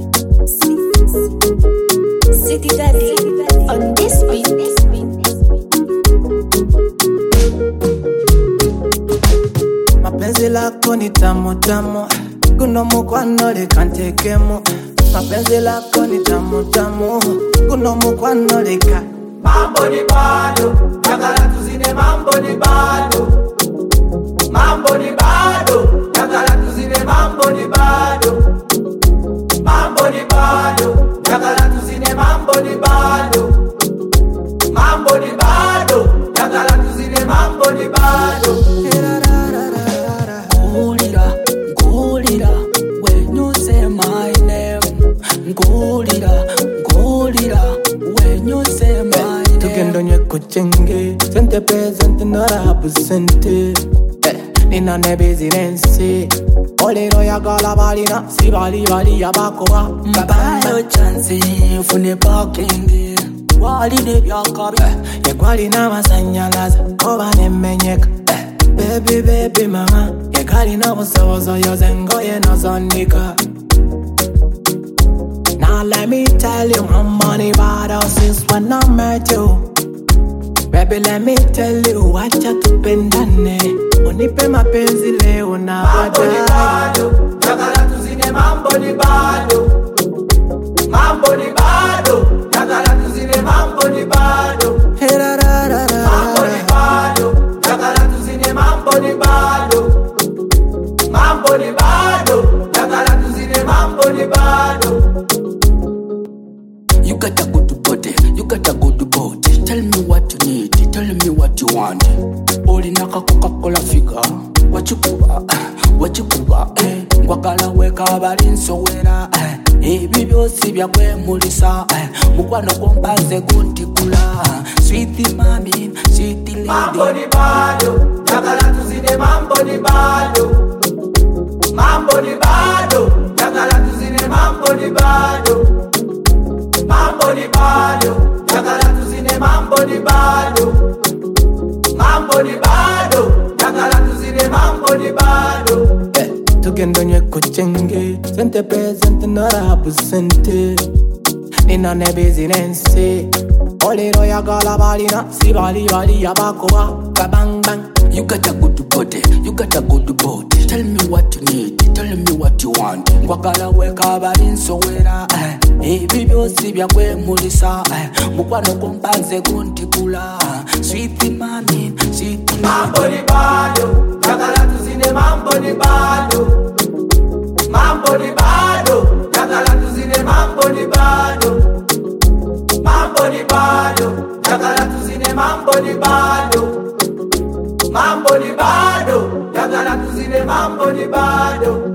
City Daddy on this beat. Mapenzi lako ni tamu tamu, kuno mukwano likantekemu. Mapenzi lako ni tamu tamu, kuno mukwano lika. Mambo ni bado, yakala tuzine mambo ni bado. Mambo ni bado, yakala tuzine mambo ni bado. Mambo ni bado, yakala tuzine mambo ni bado. Mambo ni bado, yakala tuzine mambo ni bado. Ngulira, when you say my name. Ngulira, when you say my name. Tugendo nye kuchenge, sente presente narabu sente. Nina nebezi nensi, olero ya gala balina, si bali yabakoa. Mbayo chance, fune parking. Wali ne byakabi. Yekwali na masanyalaza, oba nemenyeka. Baby mama, yekali na musozo yozengo yenozondika. Now let me tell you, my money bad since when I met you. Baby, let me tell you, wacha tupendane. Unipe mapenzi leo na Mambo ni bado, yakala tuzine mambo ni bado. Mambo ni bado, yakala tuzine mambo ni bado. Mambo ni bado, yakala tuzine mambo ni bado. Mambo ni bado, yakala tuzine mambo ni bado. You got a good body, you got a good body. Tell me what you need, tell me what you want. Olinaka Coca-Cola figure. What you kuba, Ngwagala weka bali nsowera, ebi byosi byakwemulisa, mukwano kompanze guntikula. Sweet mami, sweet lady. Mambo ni bado, yakala tuzine mambo ni bado. Mambo ni bado, yakala tuzine mambo ni bado. Mambo ni bado, yakala tuzine mambo ni bado. Mambo ni bado, yakala tuzine mambo ni bado. Tugendo nye kuchenge, sente presente narabu sente. Nina nebezi nensi, olero ya gala balina, si bali yabakoa. Kabang bang. You got a good body, you got a good body. Tell me what you need, tell me what you want. Ngwagala weka bali nsowera, ebi byosi byakwemulisa, mukwano kompanze guntikula. Sweet mami, sweet lady. Mambo ni bado, yakala tuzine mambo ni bado. Mambo ni bado, yakala tuzine mambo ni bado. Mambo ni bado, yakala tuzine mambo ni bado. Mambo ni bado, yakala tuzine mambo ni bado.